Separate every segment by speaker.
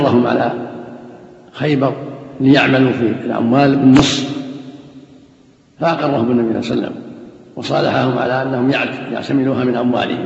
Speaker 1: لهم على خيبر ليعملوا في الأموال بالنص، فأقرهم النبي صلى الله عليه وسلم وصالحهم على أنهم يعتملوها من أموالهم،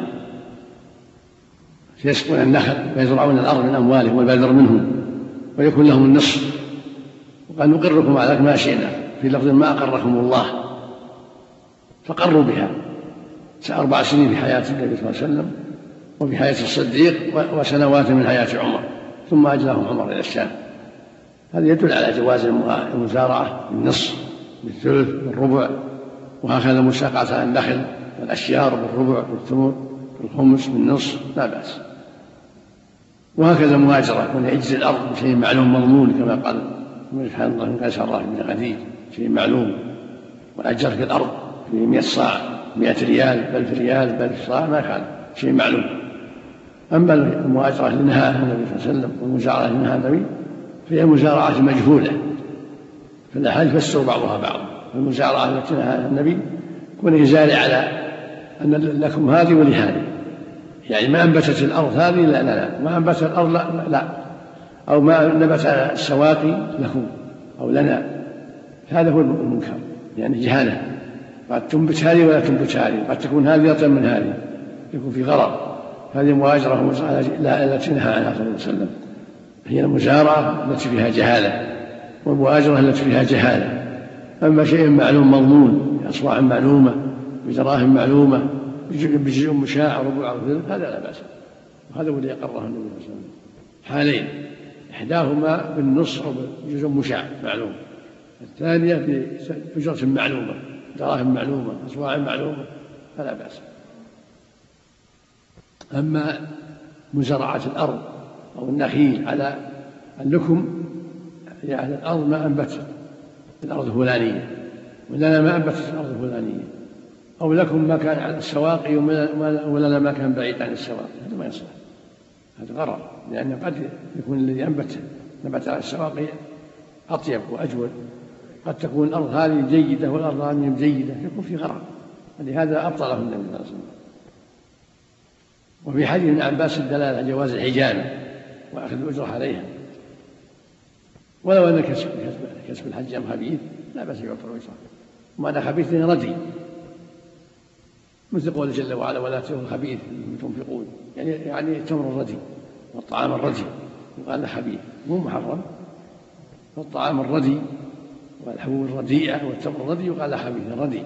Speaker 1: فيسقون النخل ويزرعون الأرض من أموالهم والبذر منهم ويكون لهم النصف، وقال نقركم على ما شئنا، في لفظ ما أقركم الله، فقروا بها 4 سنين في حياة النبي صلى الله عليه وسلم وفي حياة الصديق وسنوات من حياة عمر، ثم أجلاهم عمر إلى الشام. هذا يدل على جواز المزارعة بالنصف بالثلث بالربع، وهكذا مساقطة النخل والأشجار بالربع بالثمن بالخمس بالنصف لا بأس. وهكذا المهاجرة كون يجزي الأرض بشيء معلوم مضمون كما قال سبحان الله من قيس الله بن غدير، شيء معلوم، والأجر في الأرض في 100 صاع 100 ريال بل في ريال بل في صاع ما كان شيء معلوم. أما المهاجرة اللي نهاها النبي صلى الله عليه وسلم والمزارعة اللي نهاها النبي فهي مزارعة مجهولة، فالأحاديث فسروا بعضها بعضا. المزارعة التي نهاها النبي كون يزارع على أن لكم هذه ولهذه، يعني ما أنبتت الأرض هذه لا ما أنبتت الأرض لا أو ما نبت السواقي لكم أو لنا، هذا هو المنكر، يعني جهالة، قد تنبت هذه ولا تنبت هذه، قد تكون هذه أطيب من هذه، يكون في غرض. هذه مهاجرة التي نهى عنها صلى الله عليه وسلم هي المزارعة التي فيها جهالة، والمهاجرة التي فيها جهالة. أما شيء معلوم مضمون بأصواع معلومة بدراهم معلومة بجزء مشاع ربع أو ثلث هذا لا بأس، وهذا الذي أقره النبي صلى الله عليه وسلم حالين، إحداهما بالنص أو بجزء مشاع معلوم، الثانية بأجرة معلومة دراهم معلومة أصواع معلومة فلا بأس. أما مزارعة الأرض أو النخيل على اللكم يعني الأرض ما أنبتت الأرض الفلانية ولنا ما أنبتت الأرض الفلانية، أو لكم ما كان على السواقي ولنا ما كان بعيد عن السواقي، هذا ما يصلح، هذا غرر، لأن قد يكون الذي نبت على السواقي أطيب وأجود، قد تكون الأرض هذه جيدة والأرض هذه جيدة، يكون في غرر، ولهذا أبطله النبي صلى الله عليه وسلم. وفي حديث ابن عباس الدلالة على جواز الحجامة وأخذ الأجرة عليها، ولو أن كسب الحجام خبيث لا بأس يعطى الأجرة، ومعنى خبيث ردي، مثل قول جل وعلا ولا تأكلوا الخبيث تنفقون، يعني التمر الردي والطعام الردي يقال له خبيث مو محرم، فالطعام الردي والحبوب الرديئة والتمر الردي يقال له خبيث ردي،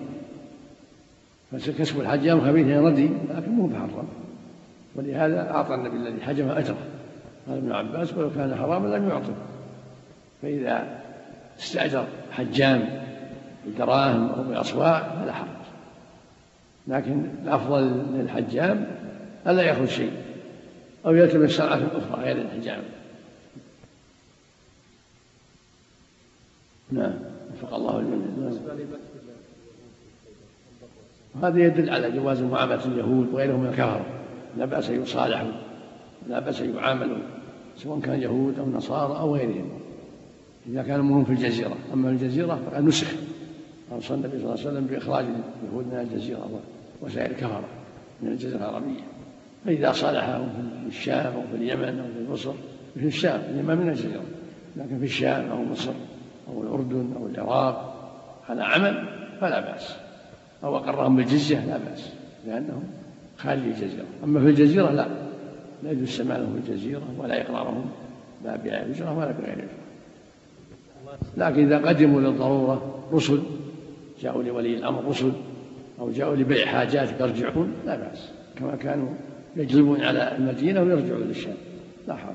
Speaker 1: فكسب الحجام خبيث ردي لكن مو محرم، ولهذا أعطى النبي الذي حجم أجره. قال ابن عباس ولو كان حراما لم يعطه، فإذا استأجر حجام بدراهم أو بأصواع فلا حرج، لكن الأفضل للحجام ألا يأخذ شيء أو يلتمس صنعة أخرى غير الحجام. نعم وفق الله الجميع. هذا يدل على جواز معاملة اليهود وغيرهم من الكفرة، لا بأس يصالحوا لا بأس يعاملوا سواء كان يهود أو نصارى أو غيرهم إذا كانوا منهم في الجزيرة. أما في الجزيرة فقد نسخ، أوصى النبي صلى الله عليه وسلم بإخراج اليهود من الجزيرة وسائر الكفرة من الجزيرة العربية، فإذا صالحهم في الشام أو في اليمن أو في مصر، في الشام اليمن من الجزيرة، لكن في الشام أو مصر أو الأردن أو العراق على عمل فلا بأس، أو أقرهم بالجزية لا بأس لأنهم خالي الجزيرة. أما في الجزيرة لا يجوز السماع لهم في الجزيرة ولا إقرارهم لا بأجرة ولا بغير أجرة. لكن إذا قدموا للضرورة رسل جاءوا لولي الأمر رسل أو جاءوا لبيع حاجات يرجعون لا بأس، كما كانوا يجلبون على المدينة ويرجعون للشام لا حرج.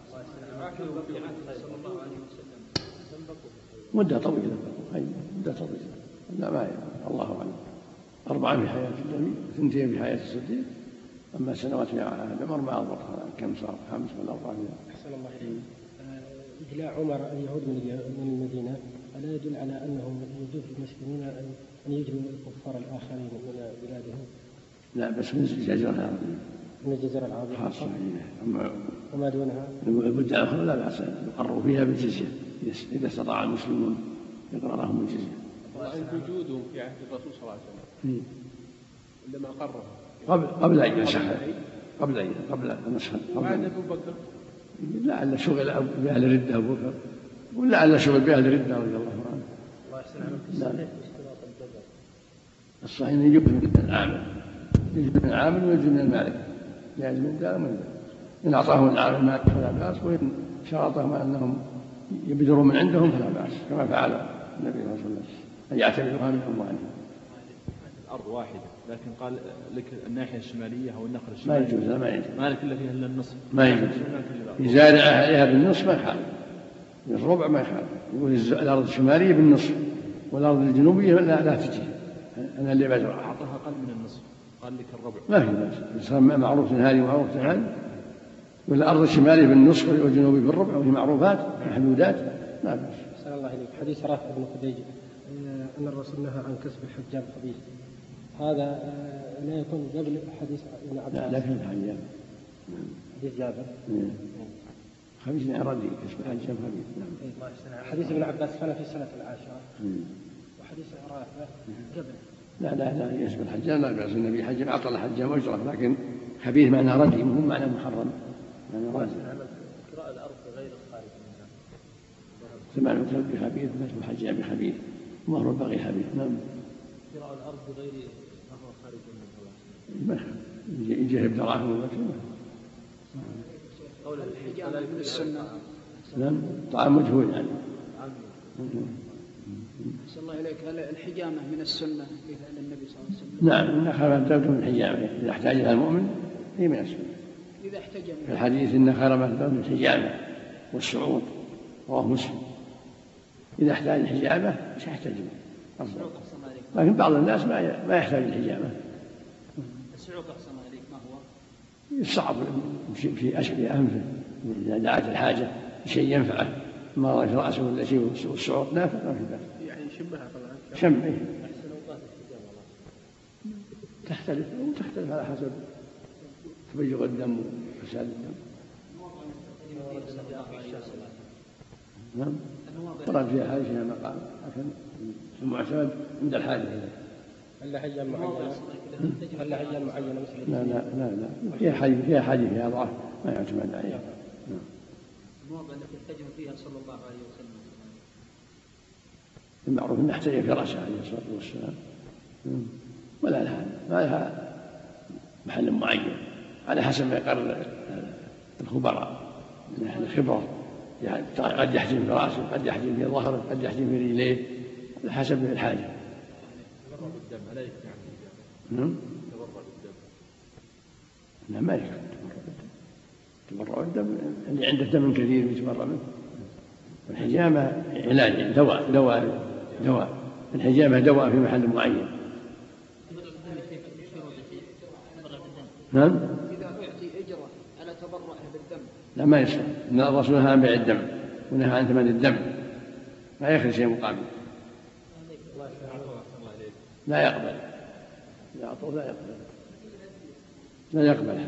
Speaker 1: مدة طويلة مدة طويلة لا ما الله أعلم، 4 في حياة النبي 2 في حياة الصديق، أما سنوات في عهد عمر ما أضبطها كم صار 5 ولا 4.
Speaker 2: أحسن الله إليك. إجلاء عمر اليهود من المدينة ألا يدل على أنهم يجوز للمسلمين أن يجلوا الكفار الآخرين من بلادهم؟
Speaker 1: لا بس من الجزيرة العربية،
Speaker 2: من الجزيرة العربية
Speaker 1: خاصة،
Speaker 2: وما دونها
Speaker 1: البلدان الأخرى لا بأس يقروا فيها بالجزية إذا استطاع المسلمون يقرأ لهم الجزية.
Speaker 3: وجودهم في عهد الرسول صلى الله عليه وسلم عندما قرر
Speaker 1: قبل أن ينسخ قبل أن ينسخ
Speaker 3: عهد أبو بكر
Speaker 1: لعل شغل بأهل الردة أبو بكر ولعل شغل بأهل الردة رضي الله عنه.
Speaker 2: الله يحسن عنك.
Speaker 1: الصحيح أن يجب من العامل، يجب من العامل ويجب من المالك، يعني من دار من دار. إن أعطاه العامل مالك فلا بأس، وإن شرطهم أنهم يبذرون من عندهم فلا بأس، كما فعل النبي صلى الله عليه وسلم أن يعتبرها من أموالهم.
Speaker 4: الأرض واحدة لكن قال لك الناحية الشمالية أو النخل
Speaker 1: ما
Speaker 4: الشمالي
Speaker 1: يجوز، لا ما يجوز،
Speaker 4: ما لك إلا فيها إلا النصف،
Speaker 1: ما يجوز. يزارع عليها بالنصف ما يخالف، بالربع ما يخالف. يقول الأرض الشمالية بالنصف والأرض الجنوبية لا تجي، أنا اللي بزرع.
Speaker 4: أعطاها أقل من النصف، قال لك الربع.
Speaker 1: ما في بأس، معروف هذه ومعروف هذه، والأرض الشمالية بالنصف والجنوبية بالربع، وهي معروفات محدودات، ما بأس.
Speaker 2: أحسن الله إليك. حديث رافع بن خديج أن الرسول نهى عن كسب الحجام خبيث، هذا لا يكون قبل حديث ابن عباس؟
Speaker 1: لا في الحجام
Speaker 2: حديث جابر
Speaker 1: خبيث رديء، كسب الحجام خبيث. نعم.
Speaker 2: حديث ابن عباس كان في السنة العاشرة، وحديث رافع قبل.
Speaker 1: لا يسب الحجام لا بأس، النبي حجم أعطى الحجام أجرة، لكن خبيث معنى رديء مو معنى محرم، معنى رديء.
Speaker 2: قراءة الأرض غير الخارج منها.
Speaker 1: سمع الكلب بخبيث مثل الحجام بخبيث، مهر البغي خبيث. نعم.
Speaker 2: قراءة الأرض غير ما هو خارج منها.
Speaker 1: يجي بدراهم ومكسبه.
Speaker 2: قول الحجامة من السنة.
Speaker 1: نعم. طعام مجهول يعني.
Speaker 5: أحسن الله إليك. هل الحجامة من السنة لفعل النبي صلى الله عليه وسلم؟
Speaker 1: نعم، إن خير ما تبدو من الحجامة إذا احتاج إلى المؤمن هي من السنة.
Speaker 5: إذا احتجم
Speaker 1: في الحديث إن خير ما تبدو من الحجامة والصعود، رواه مسلم. إذا احتاج الحجامة مش يحتجم، لكن بعض الناس ما يحتاج الحجامة.
Speaker 5: السعوق أحسن الله إليك ما هو؟
Speaker 1: يصعب في أنفه إذا دعت الحاجة شيء ينفعه، ما في رأسه ولا شيء، والصعود نافع ما في بأس.
Speaker 2: يعني شبهها طبعا.
Speaker 1: شمه
Speaker 2: أحسن أوقات الحجامة
Speaker 1: تختلف على حسب تبلغ الدم وفساد الدم. نعم. ورد فيها حاجة فيها مقام، لكن المعتمد عند الحاجة إليه.
Speaker 2: هل حجام معينة؟ هل حجام معينة مثل؟
Speaker 1: لا فيها حاجة فيها ضعف ما يعتمد عليها.
Speaker 5: المواضع التي احتجم فيها صلى الله عليه وسلم
Speaker 1: المعروف أن احتجم في رأسه عليه الصلاة والسلام، ولا ما لها محل معين، على حسب ما يقرر الخبراء من أهل الخبرة، يعني قد يحجم في رأسه، قد يحجم في ظهره، قد يحجم في رجليه، على حسب الحاجة.
Speaker 4: تبرع بالدم لا يكفي عن
Speaker 1: نعم.
Speaker 4: تبرع بالدم.
Speaker 1: لا ما يكفي تبرع الدم، اللي عنده دم كثير يتبرع منه. الحجامة علاج، دواء. الحجامة دواء في محل معين. نعم.
Speaker 5: إذا أعطي أجرة على تبرعه بالدم
Speaker 1: لا ما يصح، إن الرسول نهى عن بيع الدم ونهى عن ثمن الدم، ما يأخذ شيء مقابل. لا يقبل، لا أعطوه لا يقبل.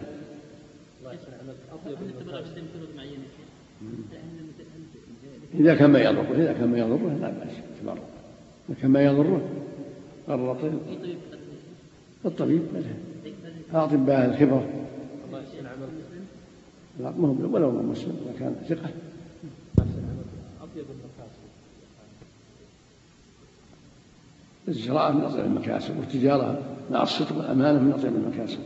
Speaker 1: إذا كان ما يضره لا بأس تبرع، إذا كان ما يضره قرر الطبيب أطباء الخبرة، لا مهم ولو ما مسلم إذا كان ثقة. الزراعة من أطيب المكاسب، والتجارة مع الصدق والأمانة من أطيب المكاسب.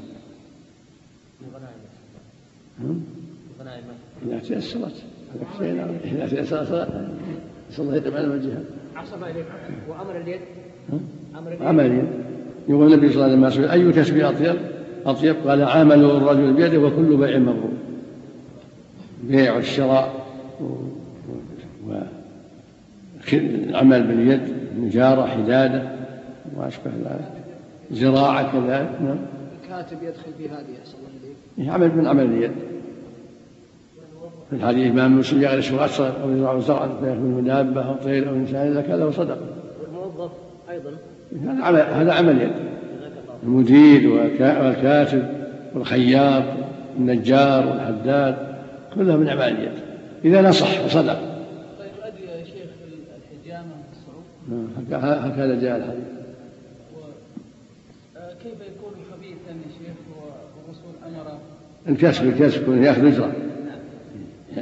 Speaker 1: إذا تيسرت إذا تيسرت نسأل الله يتم على وجهها.
Speaker 5: عصب إليك وأمر اليد.
Speaker 1: عمل اليد. يقول النبي صلى الله عليه وسلم أي كسب أطيب؟ قال عمل الرجل بيده وكل بيع مبرور. بيع والشراء والعمل باليد، نجارة، حدادة وأشبه ذلك، زراعة كذلك. نعم.
Speaker 5: الكاتب يدخل في هذه أحسن الله إليك.
Speaker 1: عمل من عمل اليد. في الحديث ما من مسلم يغرس غرسا أو يزرع زرعا فيأكل من دابة أو طير أو إنسان إلا كان له صدقة.
Speaker 2: والموظف أيضا
Speaker 1: هذا عمل يد. المدير والكاتب والخياط والنجار والحداد كلها من أعمال اليد إذا نصح وصدق.
Speaker 5: طيب أدري يا شيخ الحجامة والصعود
Speaker 1: هكذا جاء الحديث.
Speaker 5: كيف يكون خبيثا يا شيخ والرسول أمر
Speaker 1: الكسب يكون يأخذ أجرة،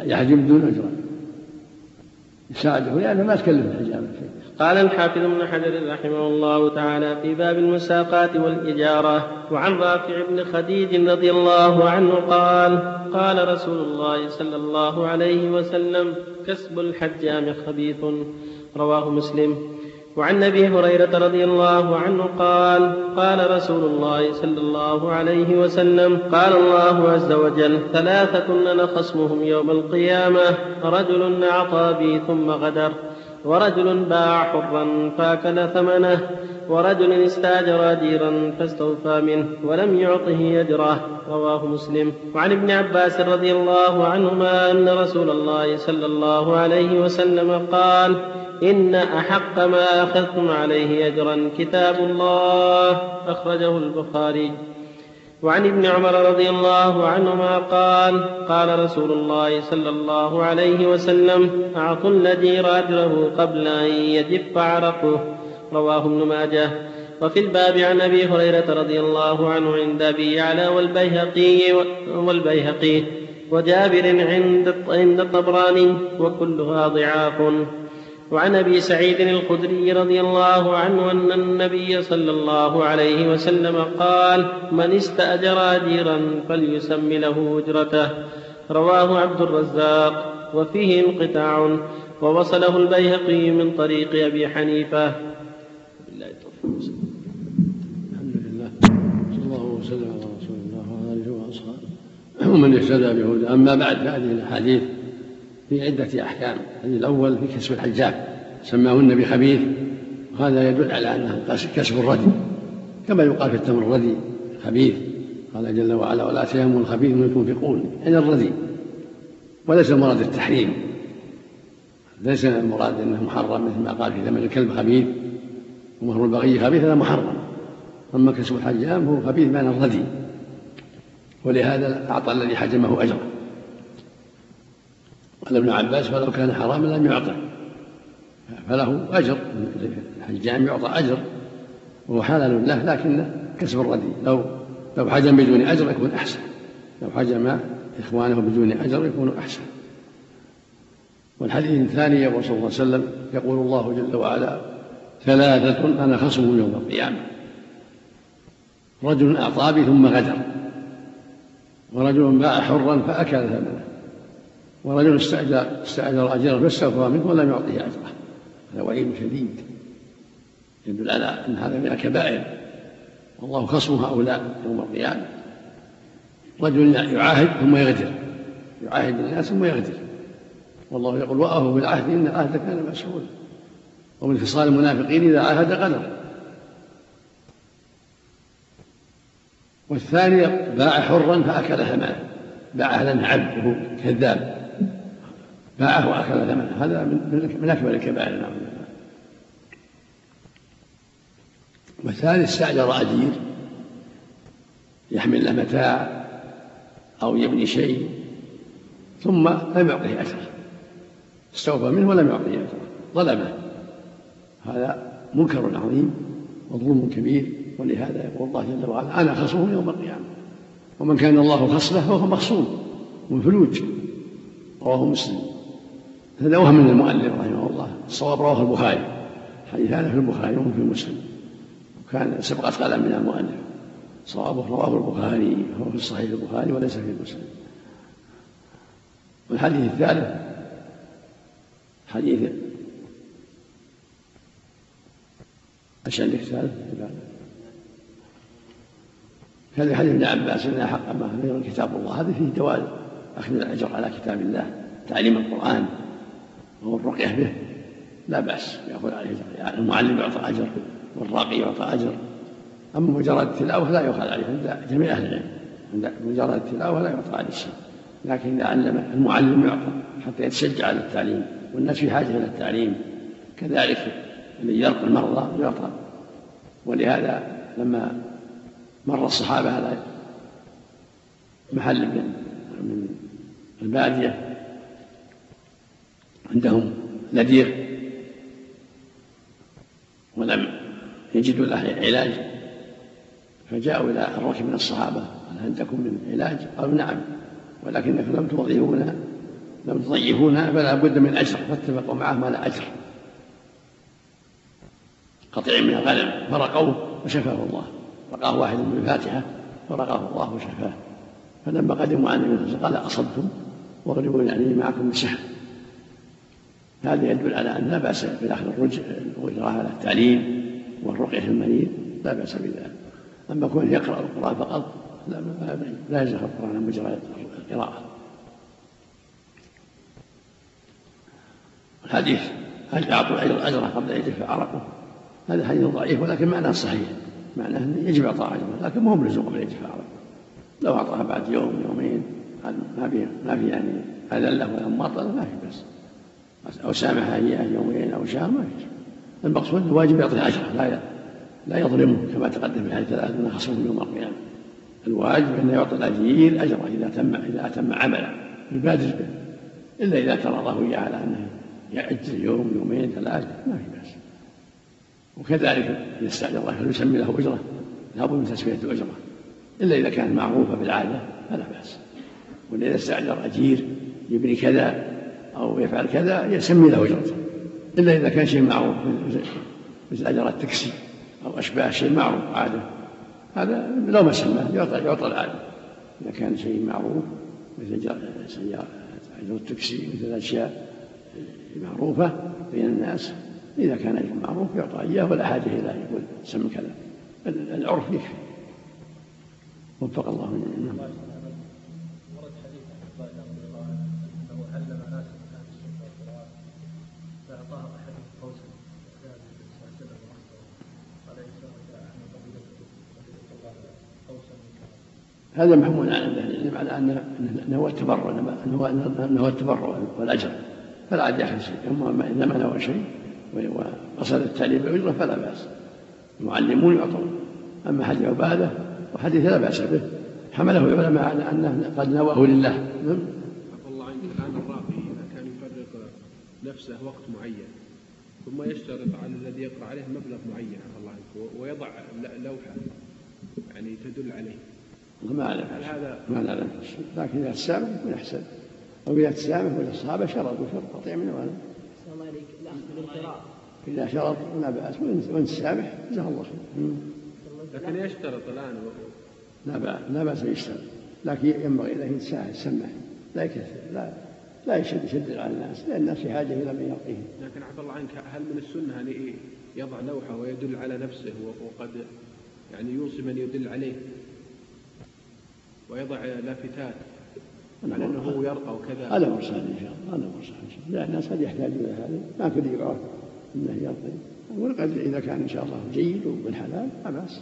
Speaker 1: يحجب بدون أجرة يساعده لأنه ما تكلف الحجامة شيء.
Speaker 6: قال الحافظ ابن حجر رحمه الله تعالى في باب المساقات والإجارة: وعن رافع بن خديج رضي الله عنه قال: قال رسول الله صلى الله عليه وسلم: كسب الحجام خبيث. رواه مسلم. وعن أبي هريرة رضي الله عنه قال: قال رسول الله صلى الله عليه وسلم: قال الله عز وجل: ثلاثة أنا خصمهم يوم القيامة: رجل أعطى بي ثم غدر، ورجل باع حرا فاكل ثمنه، ورجل استاجر أجيرا فاستوفى منه ولم يعطه أجره. رواه مسلم. وعن ابن عباس رضي الله عنهما أن رسول الله صلى الله عليه وسلم قال: إن أحق ما أخذتم عليه أجرا كتاب الله. أخرجه البخاري. وعن ابن عمر رضي الله عنهما قال: قال رسول الله صلى الله عليه وسلم: أعطوا الأجير أجره قبل أن يجف عرقه. رواه ابن ماجه. وفي الباب عن أبي هريرة رضي الله عنه عند أبي يعلى والبيهقي وجابر عند الطبراني، وكلها ضعاف. وعن أبي سعيد الخدري رضي الله عنه أن النبي صلى الله عليه وسلم قال: من استأجر أجيرا فليسم له أجرته. رواه عبد الرزاق وفيه انقطاع، ووصله البيهقي من طريق أبي حنيفة.
Speaker 1: الحمد لله، صلى الله وسلم على رسول الله وعلى آله وأصحابه ومن اهتدى بهداه. أما بعد، فهذه الأحاديث في عدة أحكام. الحديث الأول في كسب الحجام، سماه النبي خبيث، وهذا يدل على أنه كسب الردي، كما يقال في التمر الردي خبيث. قال جل وعلا: ولا تيمموا الخبيث منه تنفقون، يعني الردي. وليس المراد التحريم، ليس المراد أنه محرم مثل ما قال في ثمن الكلب خبيث ومهر البغي خبيث، هذا محرم. أما كسب الحجام هو خبيث معنى الردي، ولهذا أعطى الذي حجمه أجره. قال ابن عباس: فلو كان حراما لم يعطى، فله أجر. الحجام يعطى أجر وهو حلال له، لكنه كسب الردي. لو حجم بدون أجر يكون أحسن، لو حجم إخوانه بدون أجر يكون أحسن. والحديث الثاني يقول صلى الله عليه وسلم: يقول الله جل وعلا: ثلاثة أنا خصمهم يوم القيامة: رجل أعطى بي ثم غدر، ورجل باع حرا فأكل ثمنه، ورجل استأجر أجيرا فاستوفى منه ولم يعطه أجره. هذا وعيد شديد يدل على أن هذا من الكبائر، والله خصم هؤلاء يوم القيامة. رجل يعاهد ثم يغدر، يعاهد الناس ثم يغدر، والله يقول: وأوفوا بالعهد إن العهد كان مسؤولا. ومن خصال المنافقين إذا عاهد غدر. والثاني باع حرا فأكل ثمنه، باعه لأنه عبد وهو كذاب، باعه وأكل ثمنه، هذا من أكبر الكبائر، نعوذ بالله. والثالث استأجر أجير يحمل له متاع أو يبني شيء ثم لم يعطه أجره، استوفى منه ولم يعطه أجره، ظلمه. هذا منكر عظيم وظلم كبير. ولهذا يقول الله جل وعلا: أنا خصمهم يوم القيامة. ومن كان الله خصمه فهو مخصوم ومفلوج. رواه مسلم. هذا وهم من المؤلف رحمه الله، الصواب رواه البخاري، حديثان في البخاري وفي مسلم، وكان سبقة قلم من المؤلف. صوابه رواه البخاري، هو في صحيح البخاري وليس في مسلم. والحديث الثالث حديث عشان الثالث هذا حديث ابن عباس: إن أحق ما أخذ كتاب الله. هذا فيه جواز أخذ الأجر على كتاب الله، تعليم القرآن والرقية به لا بأس يأخذ عليه أجر، يعني المعلم يعطى أجر والراقي يعطى أجر. أما مجرد التلاوة لا يؤخذ عليه عند جميع أهل العلم، عند مجرد التلاوة لا يعطى عليه شيء، لكن إذا علم المعلم يعطى حتى يتشجع على التعليم، والناس في حاجة إلى التعليم. كذلك الذي يرقى المرضى يعطى. ولهذا لما مر الصحابة على محل من البادية عندهم لدير ولم يجدوا له علاج، فجاءوا إلى الركب من الصحابة: هل عندكم من علاج؟ قالوا: نعم، ولكنكم لم توظفونا لم تضيفونها فلا بد من أجر، فاتفقوا معه ما لا أجر. قطيع من الغنم فرقوه وشفاه الله، رقاه واحد بالفاتحة فرقاه الله وشفاه. فلما قدموا عن النبي قال أصبتم واغلبوا يعني معكم بسهم. هذا يدل على أن لا بأس بالأخذ الأجرة على التعليم والرقية في المريض، لا بأس بذلك. أما كون يقرأ القرآن فقط لا يزخ القرآن مجرى القراءة. الحديث هل يعطوا أجره قبل أن يدفع عرقه، هذا حديث ضعيف ولكن معناه صحيح، معناه أنه يجب إعطاء أجره لكن ما هو بلزوم قبل أن يدفع عرقه. لو أعطاها بعد يوم يومين ما في يعني أذن له ولا مطل ما في بس، أو سامحها إياه يومين أو شهر ما في. المقصود الواجب يعطيه أجره لا يظلمه كما تقدم في الحديث الآن خصمه يوم القيامة. الواجب أن يعطي الأجير أجره إذا أتم عمله يبادر به، إلا إذا ترضاه إياه على أنه يأجل يوم يومين ثلاثة ما في بأس. وكذلك إذا استأجر الله فليسمي له أجرة لا بد من تسمية الأجرة، إلا إذا كانت معروفة بالعادة فلا بأس. وإذا استأجر أجير يبني كذا أو يفعل كذا يسمي له أجرته، إلا إذا كان شيء معروف مثل أجر التاكسي أو أشباه شيء معروف عادة، هذا لو ما سماه يعطى العادة. إذا كان شيء معروف مثل أجر التاكسي مثل الأشياء معروفة بين الناس، إذا كان أجر معروف يعطى إياه ولا حاجة إلى يقول سم كذا، العرف يكفي. وفق الله من النعم.
Speaker 2: ورد حديث عن عباد رضي الله عنه أنه علم ناس من أهل السنة والقرآن فأعطاه أحدهم قوسا وكان النبي صلى الله عليه وسلم قال إن عن قبيلته قوسا من كذا.
Speaker 1: هذا محمول على العلم على أنه هو التبرع والأجر فلا عاد يأخذ شيء. أما إذا ما نوى شيء وقصد التعليم بالأجرة فلا بأس، المعلمون يعطون. أما حديث عبادة وحديث لا بأس به حمله العلماء على أنه قد نواه لله.
Speaker 3: عفى الله عنك. الآن الراقي إذا كان يفرق نفسه وقت معين ثم يشترط على الذي يقرأ عليه مبلغ معين عفى الله عنك ويضع لوحة يعني تدل عليه،
Speaker 1: ما أعلم لكن إذا تسامح يكون أحسن، أو إذا تسامح والأصحاب شرطوا شرط قطيع من العلم. إذا شرط لا بأس، وإن تسامح جزاه الله خير.
Speaker 3: لكن يشترط الآن
Speaker 1: لا بأس يشترط، لكن ينبغي له يتساهل يسمح لا يكثر، لا يشد على الناس لأن الناس في حاجة إلى من يعطيه.
Speaker 3: لكن عفى الله عنك هل من السنة أن يضع لوحة ويدل على نفسه وقد يعني يوصي من يدل عليه ويضع لافتات على أنه يرقى وكذا؟
Speaker 1: هذا مرسل إن شاء الله، لأن الناس قد يحتاجون إلى هذا، ما كل يعرف أنه يرقى، ولقد إذا كان إن شاء الله جيد وبالحلال لا بأس.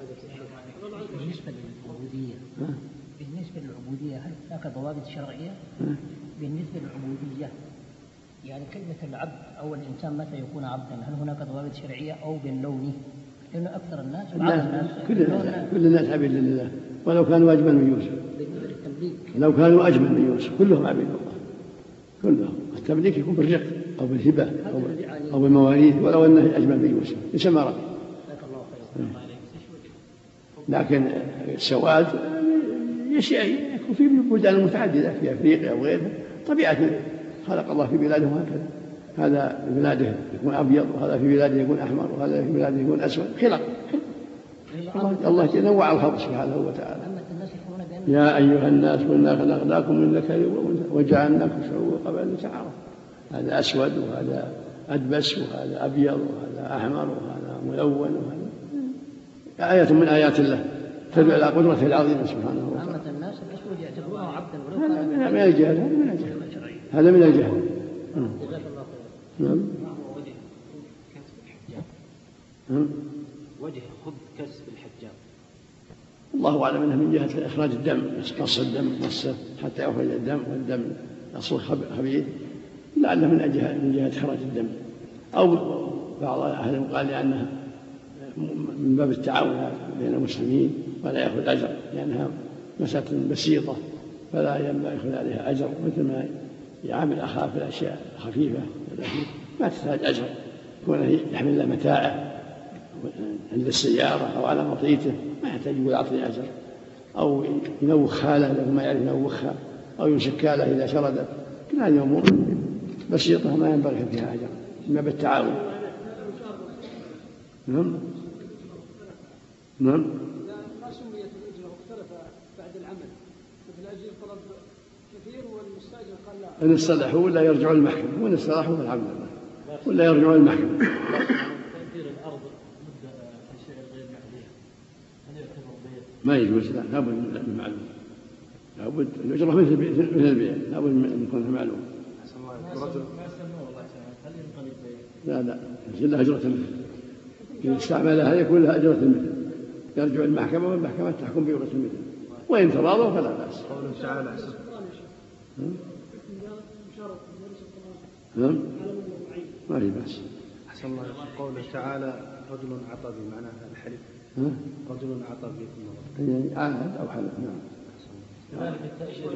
Speaker 7: بالنسبة للعبودية هل هناك ضوابط شرعية؟ بالنسبة للعبودية يعني كلمة العبد أو الإنسان متى يكون عبدا، هل هناك ضوابط شرعية أو باللون؟ لأن أكثر الناس
Speaker 1: كل الناس عبيد لله ولو كانوا أجمل من يوسف. لو كانوا أجمل من يوسف كلهم عبيد الله كلهم. التمليك يكون بالرق أو بالهبة أو بالمواريث ولو أنه أجمل من يوسف يسمى رقي. لكن السواد يكون في بلدان متعددة في أفريقيا وغيرها، طبيعة خلق الله في بلاده هكذا، هذا في بلاده يكون أبيض وهذا في بلاده يكون أحمر وهذا في بلاده يكون أسود، خلق الله نوع الخلق سبحانه وتعالى. يا أيها الناس كنا خلقناكم من ذكر وأنثى وجعلناكم شعوبا وقبائل لتعارفوا، هذا أسود وهذا أدبس وهذا أبيض وهذا أحمر وهذا ملون، وهذا آية من آيات الله تدل على قدرته العظيمة سبحانه وتعالى.
Speaker 7: عامة الناس الأسود يعتبرونه عبدا
Speaker 1: هذا من الجهل، هذا من الجهل. نعم.
Speaker 7: وجه خذ كسب الحجاب
Speaker 1: الله أعلم أنه من جهة إخراج الدم، قص الدم قصه حتى يخرج الدم والدم يصير خبيث، لعله من جهة إخراج الدم، أو بعض أهل قال لأنها من باب التعاون بين المسلمين ولا يأخذ أجر لأنها مسألة بسيطة فلا ينبغي يأخذ عليها أجر، مثل ما يعامل أخاه في الأشياء الخفيفة ما تحتاج أجر، كونه يحمل له متاعه عند السيارة أو على مطيته ما يحتاج يقول أعطني أجر، أو ينوخ خاله لو ما يعرف ينوخها، أو يمسك كاله إذا شردت كل هذه أمور بسيطة ما ينبغي فيها أجر إما بالتعاون. نعم نعم.
Speaker 2: ما سميت الأجرة واختلف بعد العمل مثل أجل طلب كثير والمستأجر قال لا.
Speaker 1: إن اصطلحوا ولا يرجعوا المحكمة، وإن اصطلحوا فالحمد لله ولا يرجعوا المحكمة.
Speaker 2: تأجير الأرض مدة في سعر غير معلوم هل يعتبر بيع؟
Speaker 1: ما يجوز، لا لابد من معلوم، لابد الأجرة مثل البيع لابد أن يكون معلوم.
Speaker 2: ما سموه الله تعالى هل ينقلب بيع؟
Speaker 1: لا يجب لها أجرة المثل، إذا استعملها يكون لها أجرة المثل، يرجع المحكمة والمحكمة تحكم بأجرة المثل، وإن تراضوا فلا بأس.
Speaker 3: قوله تعالى
Speaker 1: نعم ما في بأس.
Speaker 3: أحسن الله قوله تعالى رجل عطى بمعنى الحلف، رجل عطى بكم
Speaker 1: يعني عاهد أو حلف. نعم.
Speaker 2: كذلك التأجير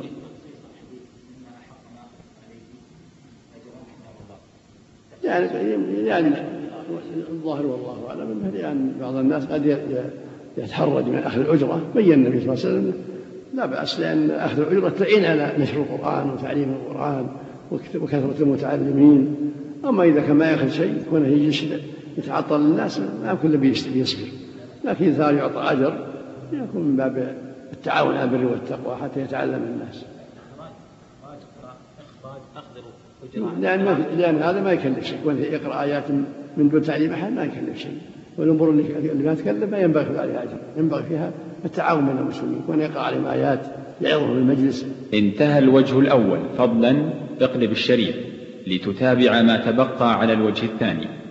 Speaker 1: يعني الظاهر والله أعلم أنه يعني بعض الناس قد يتحرج من أخذ الأجرة. بين النبي صلى الله عليه وسلم لا بأس، لأن أخذ الأجرة تعين على نشر القرآن وتعليم القرآن وكثرة المتعلمين. أما إذا كان ما يأخذ شيء يكون يجلس يتعطل الناس ما كل بيصبر، لكن إذا يعطى أجر يكون من باب التعاون على البر والتقوى حتى يتعلم الناس. لأن هذا ما يكلف شيء، وأن يقرأ آيات من دون تعليم أحد ما يكلف شيء، والأمور اللي ما تكلف ما ينبغي عليها أجر، ينبغي فيها التعاون بين المسلمين، وأن يقرأ عليهم آيات يعظهم المجلس.
Speaker 8: انتهى الوجه الأول، فضلا اقلب الشريط لتتابع ما تبقى على الوجه الثاني.